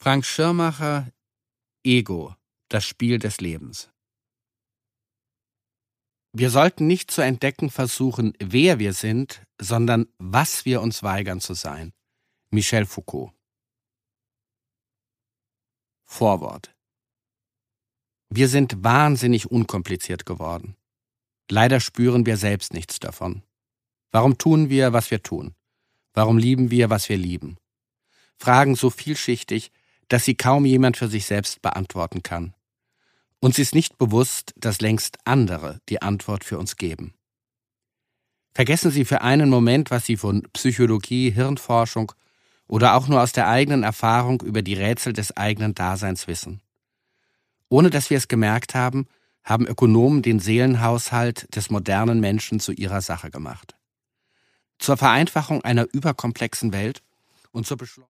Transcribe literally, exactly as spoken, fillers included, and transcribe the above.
Frank Schirmacher, Ego, das Spiel des Lebens. Wir sollten nicht zu entdecken versuchen, wer wir sind, sondern was wir uns weigern zu sein. Michel Foucault. Vorwort. Wir sind wahnsinnig unkompliziert geworden. Leider spüren wir selbst nichts davon. Warum tun wir, was wir tun? Warum lieben wir, was wir lieben? Fragen so vielschichtig, dass sie kaum jemand für sich selbst beantworten kann. Uns ist nicht bewusst, dass längst andere die Antwort für uns geben. Vergessen Sie für einen Moment, was Sie von Psychologie, Hirnforschung oder auch nur aus der eigenen Erfahrung über die Rätsel des eigenen Daseins wissen. Ohne dass wir es gemerkt haben, haben Ökonomen den Seelenhaushalt des modernen Menschen zu ihrer Sache gemacht. Zur Vereinfachung einer überkomplexen Welt und zur Beschleunigung